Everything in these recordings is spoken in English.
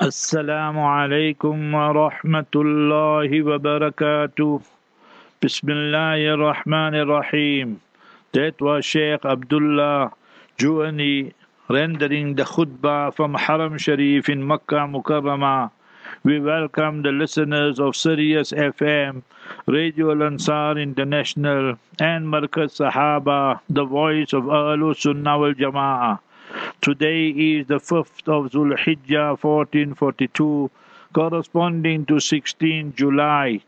Assalamu alaikum wa rahmatullahi wa barakatuh. Bismillahir Rahmanir Rahim. That was Sheikh Abdullah Juani rendering the khutbah from Haram Sharif in Makkah Mukarramah. We welcome the listeners of Sirius FM, Radio Al Ansar International, and Markaz Sahaba, the voice of Ahlus Sunnah wal Jama'ah. Today is the 5th of Zulhijjah 1442, corresponding to 16 July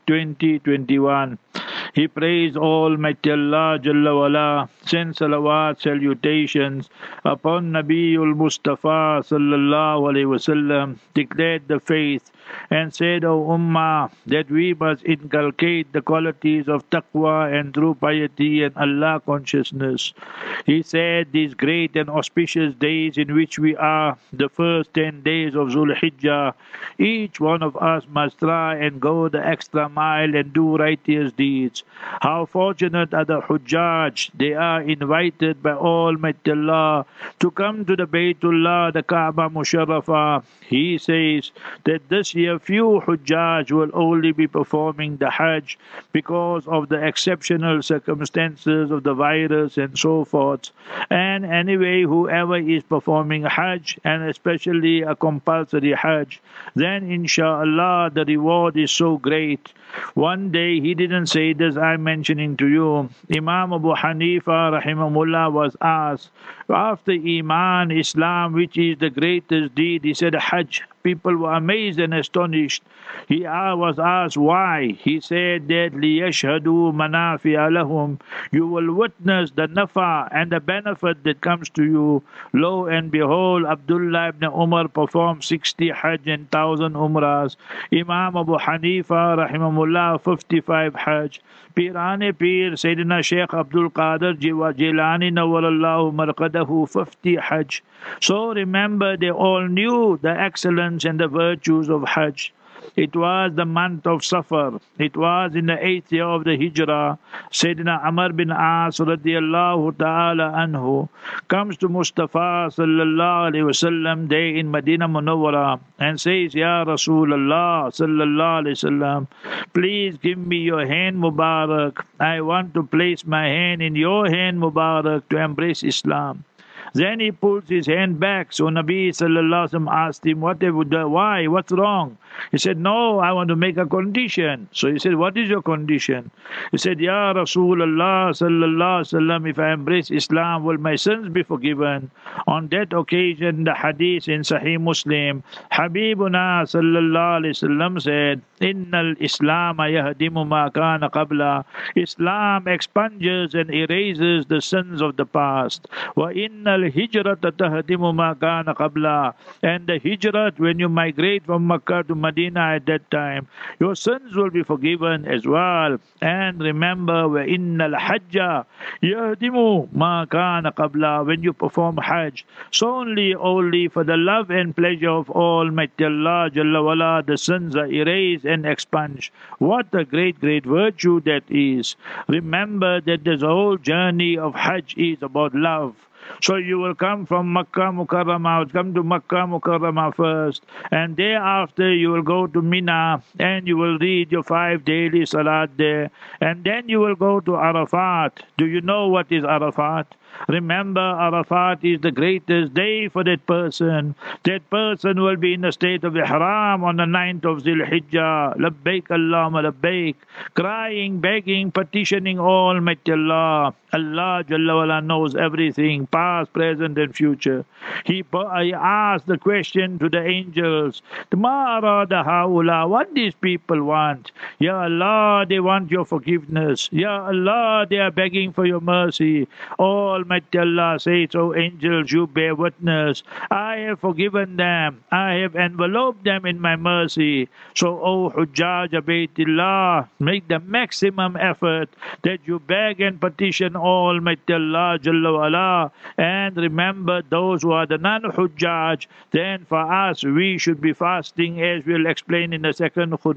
2021. He praised Almighty Allah Jalla wala, send salawat, salutations upon Nabiul Mustafa Sallallahu Alaihi Wasallam, declared the faith and said, O Ummah, that we must inculcate the qualities of taqwa and true piety and Allah consciousness. He said, these great and auspicious days in which we are, the first 10 days of Zulhijjah, each one of us must try and go the extra mile and do righteous deeds. How fortunate are the Hujjaj! They are invited by Almighty Allah to come to the Baytullah, the Kaaba Musharrafah. He says that this year few Hujjaj will only be performing the Hajj because of the exceptional circumstances of the virus and so forth. And anyway, whoever is performing Hajj, and especially a compulsory Hajj, then inshallah the reward is so great. One day he didn't say this, I'm mentioning to you. Imam Abu Hanifa rahimahullah was asked, after Iman, Islam, which is the greatest deed? He said Hajj. People were amazed and astonished. He was asked why. He said that لِيَشْهَدُوا مَنَافِعَ لَهُمْ. You will witness the nafa and the benefit that comes to you. Lo and behold, Abdullah ibn Umar performed 60 Hajj and 1,000 Umrahs. Imam Abu Hanifa rahimahullah 55 Hajj. Pirane Pir Sayyidina Sheikh Abdul Qadir Jilani Nawwarallahu Marqadahu 50 Hajj. So remember, they all knew the excellence and the virtues of Hajj. It was the month of Safar. It was in the 8th year of the Hijrah. Sayyidina Amr bin As radiyallahu ta'ala anhu comes to Mustafa sallallahu alayhi wasallam day in Medina Munawwara and says, Ya Rasulullah sallallahu alayhi wasallam, please give me your hand Mubarak. I want to place my hand in your hand Mubarak to embrace Islam. Then he pulls his hand back. So Nabi sallallahu alaihi wasallam asked him, why? What's wrong? He said, no, I want to make a condition. So he said, what is your condition? He said, Ya Rasulullah sallallahu alaihi wasallam, if I embrace Islam, will my sins be forgiven? On that occasion, the hadith in Sahih Muslim, Habibuna sallallahu alaihi wasallam said, Innal Islam yahdimu ma kana qabla. Islam expunges and erases the sins of the past. Wa innal hijrata tahdimu ma kana qabla. And the hijrat, when you migrate from Makkah to Medina at that time, your sins will be forgiven as well. And remember, wa innal hajja yahdimu ma kana qabla. When you perform Hajj, so only for the love and pleasure of Almighty Allah Jalla wala, the sins are erased and expunged. What a great virtue that is. Remember that this whole journey of Hajj is about love. So you will come from Makkah Mukarramah, come to Makkah Mukarramah first, and thereafter you will go to Mina, and you will read your 5 daily salat there, and then you will go to Arafat. Do you know what is Arafat? Remember, Arafat is the greatest day for that person. That person will be in the state of Ihram on the 9th of Zulhijjah. Labbaik Allahumma labbaik. Crying, begging, petitioning Almighty Allah. Allah Jalla wala knows everything, past, present and future. He asked the question to the angels, Ma arada haula, what these people want? Ya Allah, they want your forgiveness. Ya Allah, they are begging for your mercy. Almighty Allah says, O angels, you bear witness. I have forgiven them. I have enveloped them in my mercy. So, O Hujjaj Baytillah, make the maximum effort that you beg and petition Almighty Allah Jalla wala. And remember, those who are the non-Hujjaj, then for us, we should be fasting, as we'll explain in the second khutbah.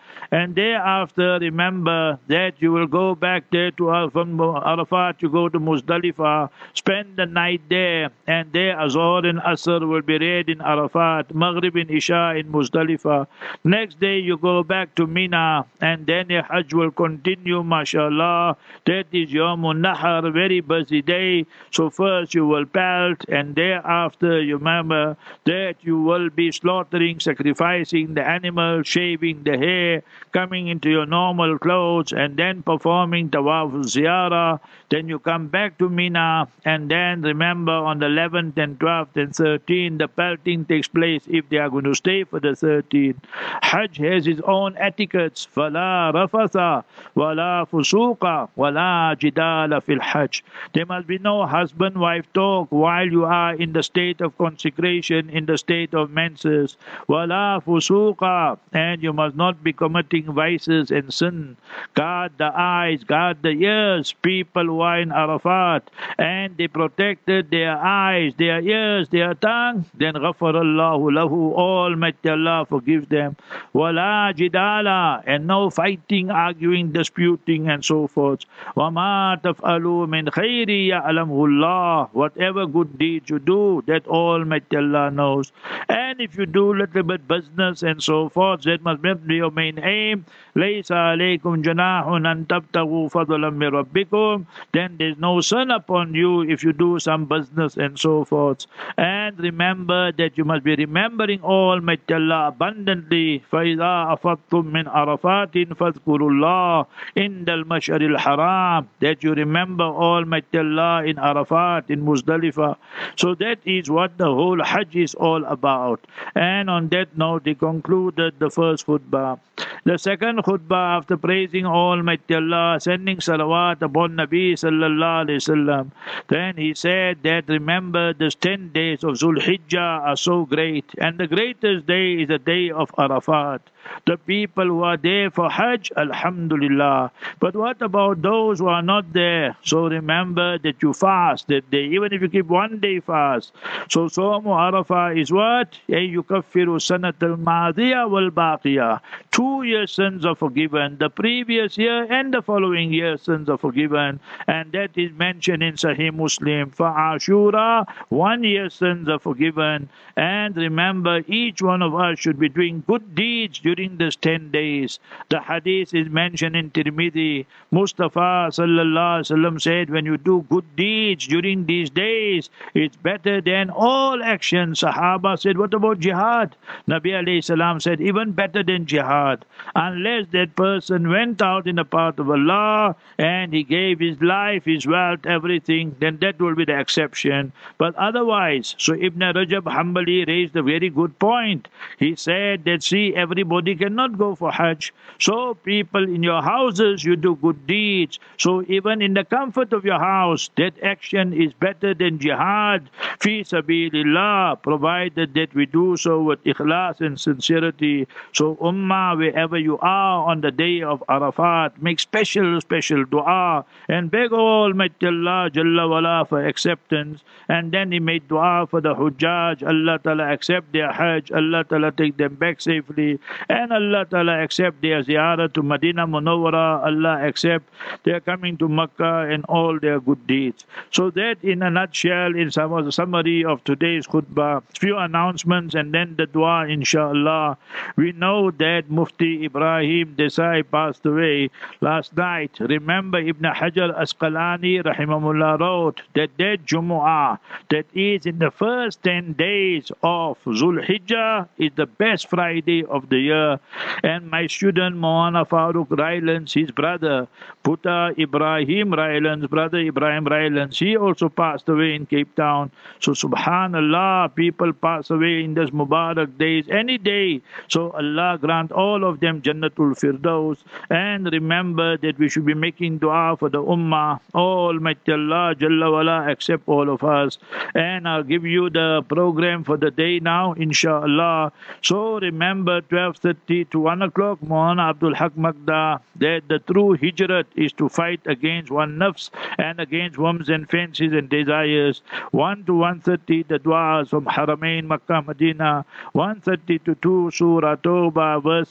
And thereafter, remember that you will go back there to from Arafat, you go to Muzdalifah, spend the night there, and there Azhar and Asr will be read in Arafat, Maghrib and Isha in Muzdalifah. Next day you go back to Mina, and then your Hajj will continue, mashallah. That is Yawmun Nahar, very busy day. So first you will pelt, and thereafter you remember that you will be slaughtering, sacrificing the animal, shaving the hair, coming into your normal clothes, and then performing Tawaf Ziyarah. Then you come back to Mina, and then remember on the 11th and 12th and 13th, the pelting takes place if they are going to stay for the 13th. Hajj has its own etiquettes. فَلَا رَفَثَ وَلَا فُسُوقَ وَلَا جِدَالَ فِي الْحَجِّ. There must be no husband-wife talk while you are in the state of consecration, in the state of menses. وَلَا فُسُوقَ. And you must not be committing vices and sin. Guard the eyes, guard the ears. People who are in Arafat and they protected their eyes, their ears, their tongue, then غَفَرَ اللَّهُ لَهُ. Almighty Allah forgives them. وَلَا جِدَالَ. And no fighting, arguing, disputing, and so forth. وَمَا تَفْعَلُوا مِنْ خَيْرٍ يَعْلَمْهُ اللَّهُ. Whatever good deeds you do, that Almighty Allah knows. And if you do little bit business and so forth, that must be your main aim. لَيْسَ عَلَيْكُمْ جُنَاحٌ أَن تَبْتَغُوا فَضْلًا مِنْ رَبِّكُمْ. Then there's no sin upon you if you do some business and so forth. And remember that you must be remembering Almighty Allah abundantly. فَإِذَا أَفَضْتُم مِّنْ عَرَفَاتٍ فَاذْكُرُوا اللَّهَ عِندَ الْمَشْعَرِ الْحَرَامِ. That you remember Almighty Allah in Arafat, in Muzdalifah. So that is what the whole Hajj is all about. And on that note, he concluded the first khutbah. The second khutbah, after praising Almighty Allah, sending salawat upon Nabi sallallahu alayhi wasallam, then he said that remember these 10 days of Zul Hijjah are so great, and the greatest day is the day of Arafat. The people who are there for Hajj, Alhamdulillah. But what about those who are not there? So remember that you fast that day, even if you keep 1 day fast. So Sawmu Arafah is what? Yukaffiru sanat al-madiyah wal-baqiyah. 2 years sins are forgiven. The previous year and the following year sins are forgiven. And that is mentioned in Sahih Muslim. For Ashura, 1 year sins are forgiven. And remember, each one of us should be doing good deeds during these 10 days. The hadith is mentioned in Tirmidhi. Mustafa sallallahu alaihi wasallam said, when you do good deeds during these days, it's better than all actions. Sahaba said, what about jihad? Nabi alayhi salam said, even better than jihad. Unless that person went out in the path of Allah and he gave his life, his wealth, everything, then that will be the exception. But otherwise, so Ibn Rajab Hanbali raised a very good point. He said that, see, everybody cannot go for Hajj. So people in your houses, you do good deeds. So even in the comfort of your house, that action is better than jihad fi sabilillah, provided that we do so with ikhlas and sincerity. So ummah, wherever you are on the day of Arafat, make special dua and beg Almighty Allah Jalla wala for acceptance. And then he made dua for the Hujjaj. Allah Ta'ala accept their Hajj. Allah Ta'ala take them back safely. And Allah Ta'ala accept their ziyarah to Medina Munawwara. Allah accept their coming to Makkah and all their good deeds. So that in a nutshell is the summary of today's khutbah. Few announcements and then the dua, inshallah. We know that Mufti Ibrahim Desai passed away last night. Remember, Ibn Hajar Asqalani rahimahullah wrote that Jumu'ah, that is in the first 10 days of Zul Hijjah, is the best Friday of the year. And my student Maulana Farooq Rylance, his brother, Puta Ibrahim Rylance, brother Ibrahim Rylance, he also passed away in Cape Town. So subhanallah, people pass away in this Mubarak days, any day. So Allah grant all of them Jannatul Firdaus. And remember that we should be making dua for the Ummah. Almighty Allah Jalla wala accept all of us. And I'll give you the program for the day now, inshallah. So remember, 12:30 to 1 o'clock, Maulana Abdul Haq Magda, that the true hijrat is to fight against one nafs and against whims and fancies and desires. 1 to 1:30, the du'as from Haramain, Makkah, Medina. 1:30 to 2, Surah Tawbah, verses 24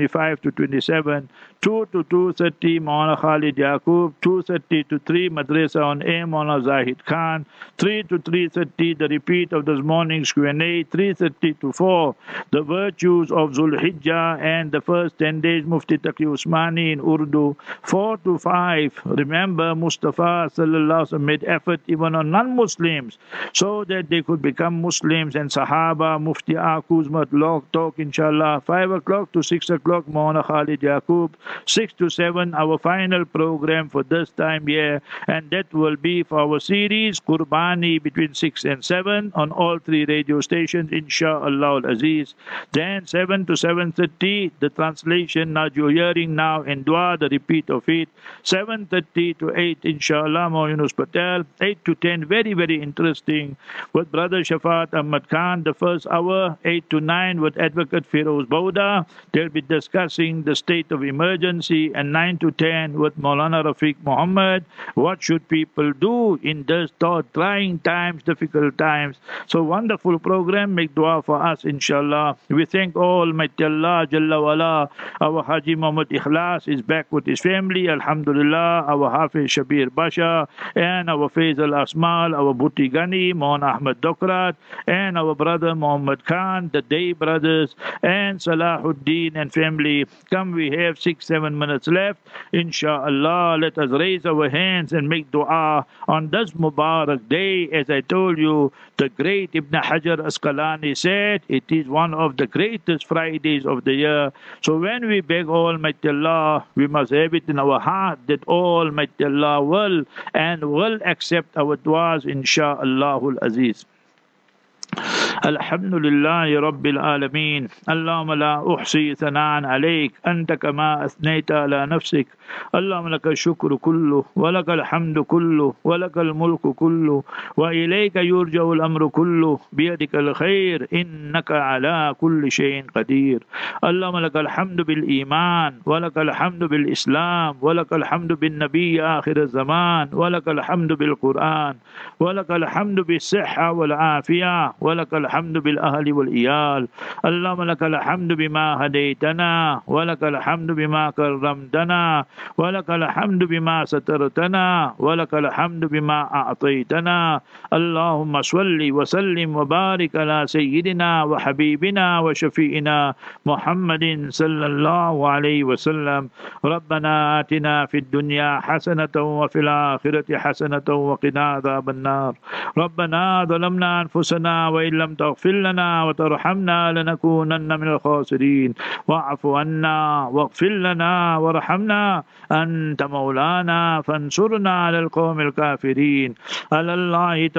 2:45 to 27, 2 to 2:30 Maulana Khalid Yaqub, 2:30 to 3 Madrasa on Air Maulana Zahid Khan, 3 to 3:30 the repeat of this morning's Q&A, 3:30 to 4 the virtues of Zulhijjah and the first 10 days Mufti Taqi Usmani in Urdu, 4 to 5 remember Mustafa sallallahu alaihi wasallam made effort even on non-Muslims so that they could become Muslims, and Sahaba Mufti Akuz Matlaq talk inshallah. 5 o'clock to 6 o'clock Maulana Khalid Yaqub, 6 to 7 our final program for this time here, and that will be for our series Qurbani between 6 and 7 on all 3 radio stations inshallah al-Aziz. Then 7 to 7:30 the translation now you're hearing now, and dua the repeat of it. 7:30 to 8 inshallah Maulana Yunus Patel. 8 to 10 very very interesting with Brother Shafat Ahmad Khan the first hour. 8 to 9 with Advocate Firoz Bauda, they'll be discussing the state of emergency. And 9 to 10 with Maulana Rafiq Muhammad, what should people do in this trying times, difficult times. So wonderful program, make dua for us inshallah. We thank Almighty Allah Jalla wala. Our Haji Muhammad Ikhlas is back with his family alhamdulillah, our Hafiz Shabir Basha and our Faisal Asmal, our Bhuti Ghani, Maulana Ahmad Dokrat, and our brother Muhammad Khan, the Day brothers, and Salahuddin and family. Come, we have 6-7 minutes left inshallah. Let us raise our hands and make dua on this Mubarak day. As I told you, the great Ibn Hajar Asqalani said it is one of the greatest Fridays of the year. So when we beg Almighty Allah, we must have it in our heart that Almighty Allah will accept our duas insha'Allah al-Aziz. الحمد لله رب العالمين اللهم لا أحصي ثناء عليك أنت كما أثنيت على نفسك اللهم لك الشكر كله ولك الحمد كله ولك الملك كله وإليك يرجع الأمر كله بيدك الخير إنك على كل شيء قدير اللهم لك الحمد بالإيمان ولك الحمد بالإسلام ولك الحمد بالنبي آخر الزمان ولك الحمد بالقرآن ولك الحمد بالصحة والعافية ولك الحمد بالأهل والإيال اللهم لك الحمد بما هديتنا ولك الحمد بما كرمتنا ولك الحمد بما سترتنا ولك الحمد بما أعطيتنا اللهم صل وسلم وبارك على سيدنا وحبيبنا وشفيئنا محمد صلى الله عليه وسلم ربنا آتنا في الدنيا حسنة وفي الآخرة حسنة وقنا عذاب النار ربنا ظلمنا أنفسنا وإن لم تغفر لنا وترحمنا لنكونن من الخاسرين واعف عنا واغفر لنا وارحمنا أنت مولانا فانصرنا على القوم الكافرين على الله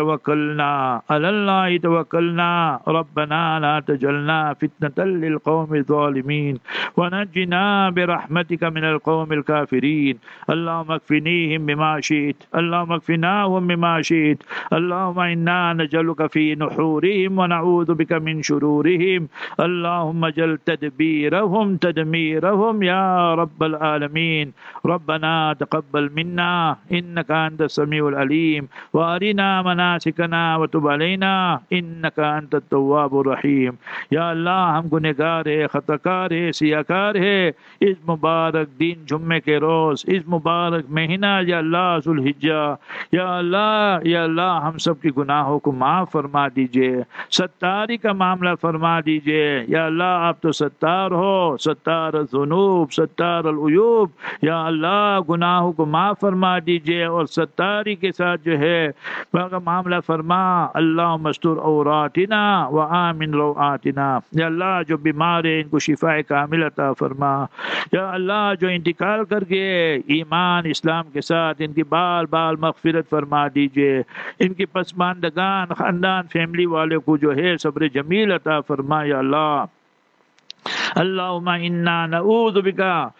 توكلنا ربنا لا تجعلنا فتنة للقوم الظالمين ونجنا برحمتك من القوم الكافرين اللهم اكفنيهم بما شئت اللهم اكفناهم بما شئت اللهم إنا نجعلك في نحورهم ونعوذ بك من شرورهم اللهم اجعل تدميرهم يا رب العالمين ربنا تقبل منا إنك أنت السميع العليم وأرنا مناسكنا وتب علينا إنك أنت التواب الرحيم या अल्लाह हम गुनहगार है खताकार है सियाकार है इस मुबारक दिन जुम्मे के रोज इस मुबारक महीना या अल्लाह जुल्हिज्जा या अल्लाह हम सब के गुनाहों को माफ़ फरमा दीजिए सत्तारी का मामला फरमा दीजिए या अल्लाह आप तो सत्तार हो सत्तार ज़ुनूब सत्तार अल-उयूब या अल्लाह गुनाहों को माफ़ फरमा दीजिए और सत्तारी के साथ जो है वह मामला फरमा अल्लाह मस्तूर औरातिना व आमिन रवातिना या अल्लाह जो बीमार है इनको शिफाए कामिल अता फरमा या अल्लाह जो इंतकाल कर गए ईमान इस्लाम के साथ इनकी बाल बाल मग़फ़िरत फरमा दीजिए इनकी पसमानदगान ख़ानदान फैमिली वाले को जो है सब्र जमील अता फरमा या अल्लाह अल्लाहुम्मा इन्ना नऊज़ु बिका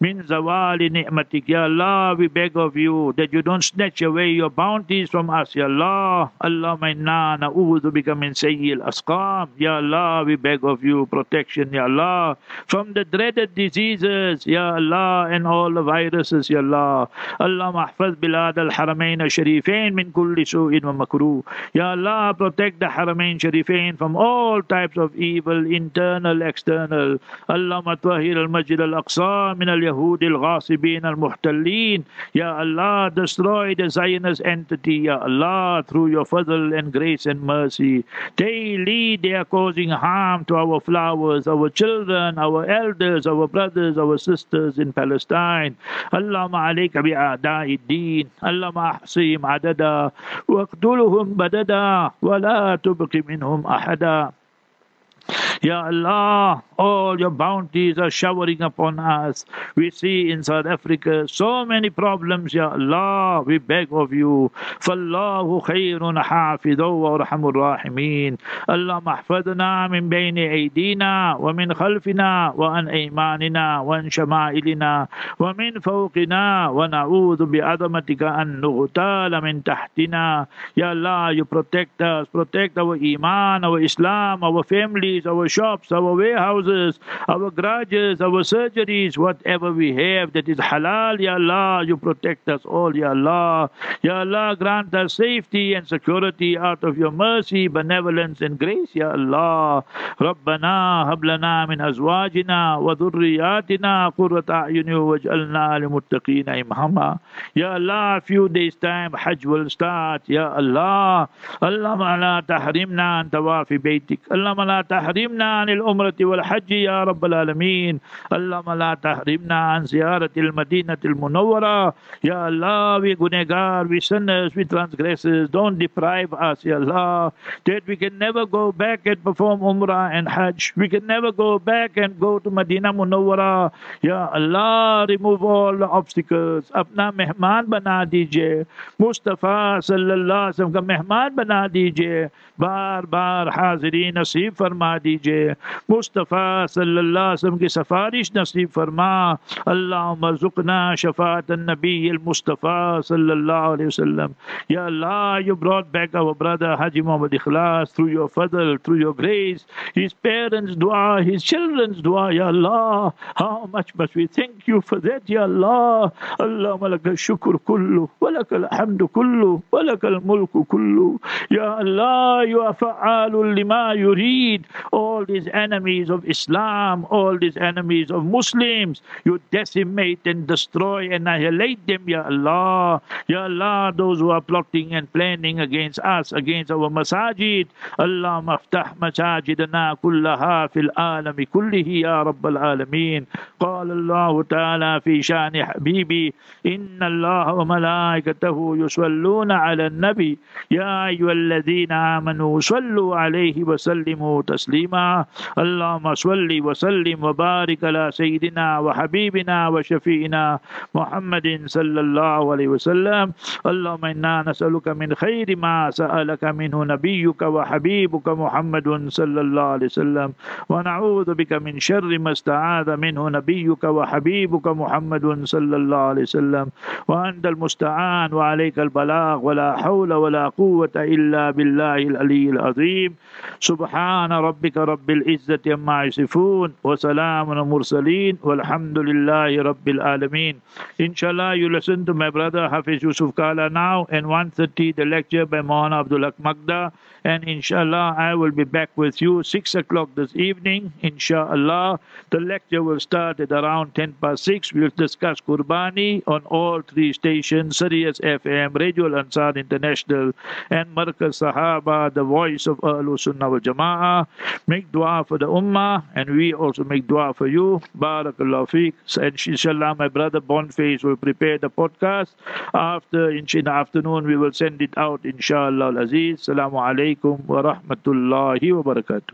min zawali ni'matik. Ya Allah, we beg of you that you don't snatch away your bounties from us, Ya Allah. Allahumma inna na'udhu bika min sayyil asqam. Ya Allah, we beg of you protection, Ya Allah, from the dreaded diseases, Ya Allah, and all the viruses, Ya Allah. Allahumma ahfaz bilad al-haramain al-sharifain min kulli su'in wa makruh. Ya Allah, protect the haramain sharifain from all types of evil, internal, external. Allahumma tahir al-masjid al-aqsa min al-yahud al-ghasibin al-muhtallin. Ya Allah, destroy the Zionist entity, Ya Allah, through your fadl and grace and mercy. Daily they are causing harm to our flowers, our children, our elders, our brothers, our sisters in Palestine. Allahumma alayka bi'a'da'i ad-din. Allahumma ahsihim adada waqtuluhum badada wa la tubqi minhum ahada. Ya Allah, all your bounties are showering upon us. We see in South Africa so many problems, Ya Allah. We beg of you. فَاللَّهُ خَيْرٌ حَافِظًا وَأَرْحَمُ الرَّاحِمِينَ اللهم احفظنا من بين أيدينا ومن خلفنا وعن أيماننا وعن شمائلنا ومن فوقنا ونعوذ بعظمتك أن نغتال من تحتنا. Ya Allah, you protect us, protect our Iman, our Islam, our families, our shops, our warehouses, our garages, our surgeries, whatever we have that is halal, Ya Allah, you protect us all, Ya Allah. Ya Allah, grant us safety and security out of your mercy, benevolence and grace, Ya Allah. Rabbana hab lana min azwajina wa dhurriyatina qurrata a'yun waj'alna limuttaqina imama. Ya Allah, few days time Hajj will start, Ya Allah. Allahumma la tahrimna an tawafi baytik. Allahumma la tahrimna عن الأمرة والحج يا رب العالمين. اللهم لا تحرمنا عن زيارة المدينة المنورة. Ya Allah, we gunegar, we sinners, we transgressors. Don't deprive us, Ya Allah, that we can never go back and perform Umrah and Hajj. We can never go back and go to Medina Munawwara. Ya Allah, remove all the obstacles. अपना मेहमान बना दीजिए. मुस्तफ़ा सल्लल्लाहु अलैहि वसल्लम का मेहमान बना दीजिए. बार बार हाजिरी नसीब फरमा दीजिए. मुस्तफ़ा सल्लल्लाहु अलैहि वसल्लम की सफारिश नसीब फरमा. अल्लाहुम्मा ज़ुक़ना शफ़ाअत नबी मुस्तफ़ा सल्लल्लाहु अलैहि वसल्लम. Ya Allah, you brought back our brother Haji Muhammad Ikhlas through your fadl, through your grace, his parents' dua, his children's dua, Ya Allah. How much must we thank you for that, Ya Allah. Allahumma laka shukr kullu, wa laka alhamdu kullu, wa laka al-mulku kullu. Ya Allah, you are fa'alul lima yurid. All these enemies of Islam, all these enemies of Muslims, you decimate and destroy, annihilate them, Ya Allah. Ya Allah, those who are plotting and planning against us, against our masajid, Allahumma aftah masajidana kullaha fil alami kullihi ya rabbal alameen. قال الله تعالى في شان حبيبي إن الله وملائكته يصلون على النبي يا أيها الذين آمنوا صلوا عليه وسلموا تسليما. اللهم صل وسلم وبارك على سيدنا وحبيبنا وشفيعنا محمد صلى الله عليه وسلم. اللهم إنا نسألك من خير ما سألك منه نبيك وحبيبك محمد صلى الله عليه وسلم ونعوذ بك من شر ما استعاذ منه نبيك وحبيبك محمد صلى الله عليه وسلم وأنت المستعان وعليك البلاغ ولا حول ولا قوة إلا بالله العلي العظيم. سبحان ربك رب العزة عما يصفون وسلام على المرسلين والحمد لله رب العالمين. Inshallah, you listen to my brother Hafiz Yusuf Kala now, and 1:30 the lecture by Maulana Abdul Haq Magda, and inshallah I will be back with you 6 o'clock this evening. Inshallah, the lecture will start at around 6:10. We will discuss Qurbani on all 3 stations: Sirius FM, Radio Al Ansar International, and Markaz Sahaba, the voice of Ahlul Sunnah wal Jama'ah. Make dua for the Ummah, and we also make dua for you. Barakallahu feek. And inshallah, my brother Boniface will prepare the podcast. After, in the afternoon, we will send it out, inshallah al-Aziz. Assalamu alaikum wa rahmatullahi wa barakatuh.